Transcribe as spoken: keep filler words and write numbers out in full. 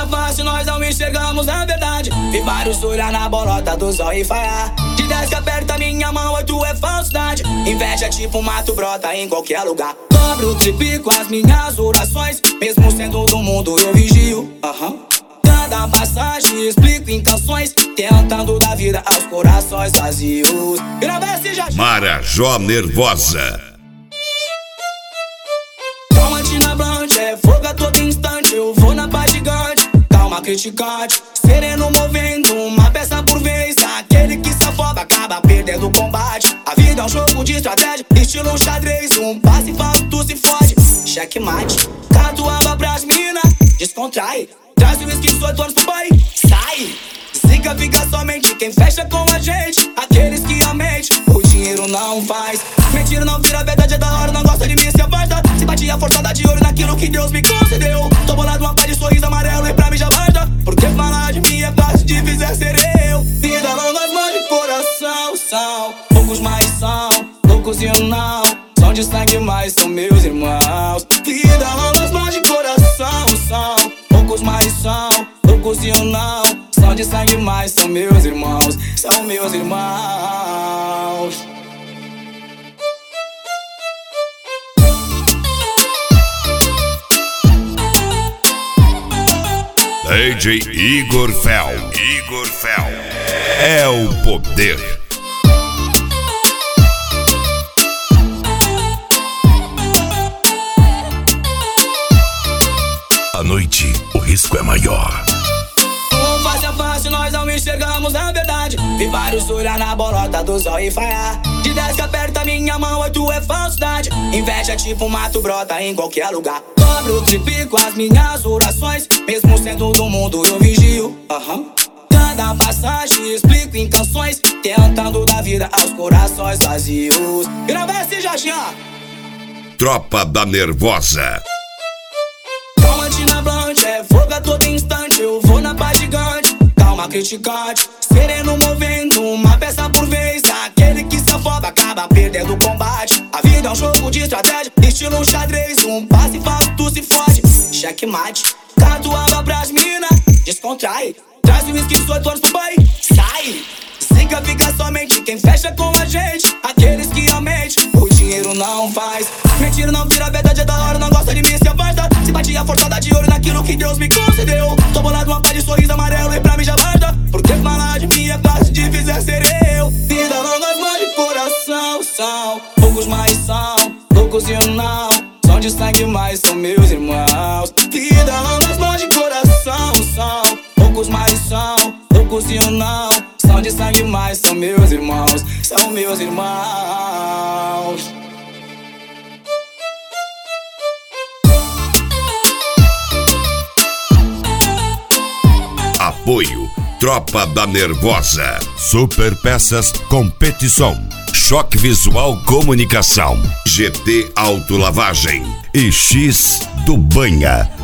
fácil, nós não enxergamos a verdade. Vi vários olhar na bolota do zóio e falhar. De dez que aperta minha mão, oito é falsidade. Inveja tipo mato, brota em qualquer lugar. Dobro, triplico as minhas orações. Mesmo sendo do mundo eu vigio. Aham uhum. Cada passagem explico em canções, tentando dar vida aos corações vazios. Grava-se já. Marajó Nervosa. Calma, Tina Blanche, é fogo a todo instante. Eu vou na paz gigante, calma criticante. Sereno movendo uma peça por vez. Aquele que se afoba acaba perdendo o combate. A vida é um jogo de estratégia, estilo um xadrez. Um passe falso, tu se fode, checkmate. Catuaba pras mina, descontrai. Traz o whisky, sua torce pro pai, sai. Zica fica somente quem fecha com a gente. Aqueles que a mente, o dinheiro não faz. Mentira não vira verdade, é da hora, não gosta de mim, se afasta. Se batia forçada de ouro naquilo que Deus me concedeu. Tô bolado uma paz de sorriso amarelo e pra mim já basta. Porque falar de mim é fácil, difícil é ser eu. Vida longas mãos de coração são poucos, mais são loucos e não são de sangue, mas são meus irmãos. Vida longas mãos de coração são poucos, mais são loucos e não são de sangue, mas são meus irmãos. São meus irmãos. D J Igor Fel. Igor Fel. É o poder. À noite, o risco é maior. Um face a face, nós não enxergamos a verdade. Vi vários olhar na bolota do zóio e falhar. De dez que aperta minha mão, oito é falsidade. Inveja tipo mato, brota em qualquer lugar. Dobro, triplico as minhas orações. Mesmo sendo do mundo eu vigio. Aham uhum. Cada passagem explico em canções, tentando dar vida aos corações vazios. Grava-se já já. Tropa da Nervosa. Calma, Tina Blanche, é fogo a todo instante. Eu vou na paz gigante, calma criticante. Sereno movendo uma peça por vez. Aquele que se afoba acaba perdendo o combate. A vida é um jogo de estratégia, estilo um xadrez. Um passe falso, tu se fode, checkmate. Catuaba pras mina, descontrai. Traz o whisky, sua torce pro pai, sai. Zica fica somente quem fecha com a gente. Aqueles que a mente, o dinheiro não faz. Mentira não vira verdade, é da hora, não gosta de mim, se afasta. Se batia forçada de ouro naquilo que Deus me concedeu. Tô bolado uma paz de sorriso amarelo e pra mim já basta. Porque falar de mim é fácil, difícil é ser eu. Vida longas mãos de coração são poucos, mais são loucos e não são de sangue, mas são meus irmãos. Vida longas mãos de coração são poucos, mais são loucos e não são de sangue, mas são meus irmãos. São meus irmãos. Apoio Tropa da Nervosa. Super Peças Competição. Choque Visual Comunicação. G T Autolavagem. E X do Banha.